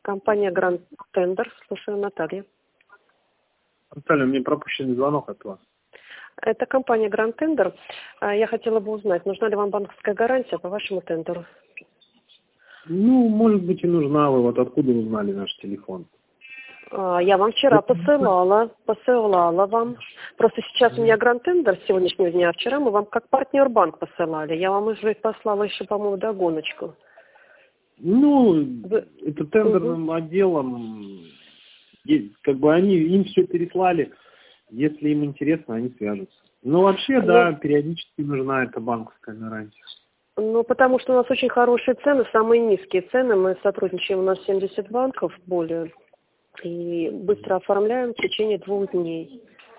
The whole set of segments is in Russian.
Компания Grand Tender. Слушаю, Наталья. Наталья, у меня пропущенный звонок от вас. Это компания Grand Tender. Я хотела бы узнать, нужна ли вам банковская гарантия по вашему тендеру? Ну, может быть, и нужна. Вы вот откуда узнали наш телефон? Я вам вчера посылала вам. Просто сейчас у меня Grand Tender с сегодняшнего дня, а вчера мы вам как партнер банк посылали. Я вам уже послала еще, по-моему, догоночку. Ну, это тендерным отделом, как бы им все переслали. Если им интересно, они свяжутся. Но вообще, да, периодически нужна эта банковская гарантия. Ну, потому что у нас очень хорошие цены, самые низкие цены. Мы сотрудничаем, у нас 70 банков более. И быстро оформляем в течение 2 дней.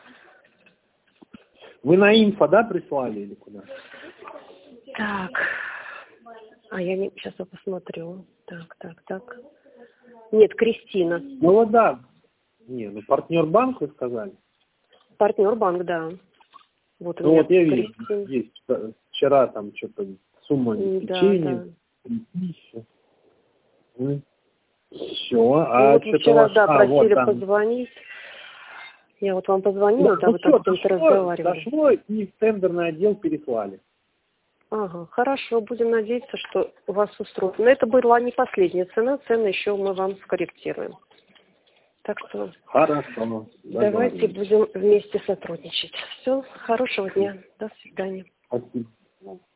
Вы на инфо, да, прислали или куда? Так. Сейчас я посмотрю. Так. Нет, Кристина. Ну вот да. Не, партнер банк, вы сказали? Партнер банк, да. Вот у ну меня вот я вижу, Кристина. есть вчера там что-то сумма обеспечения. Да. Все, вот вы вчера, просили позвонить. Я вот вам позвонила, вы там с кем-то разговаривали. Дошло и в тендерный отдел переслали. Ага, хорошо, будем надеяться, что вас устроит. Но это была не последняя цена, цены еще мы вам скорректируем. Так что хорошо. Давайте будем вместе сотрудничать. Все, хорошего дня, до свидания. Спасибо.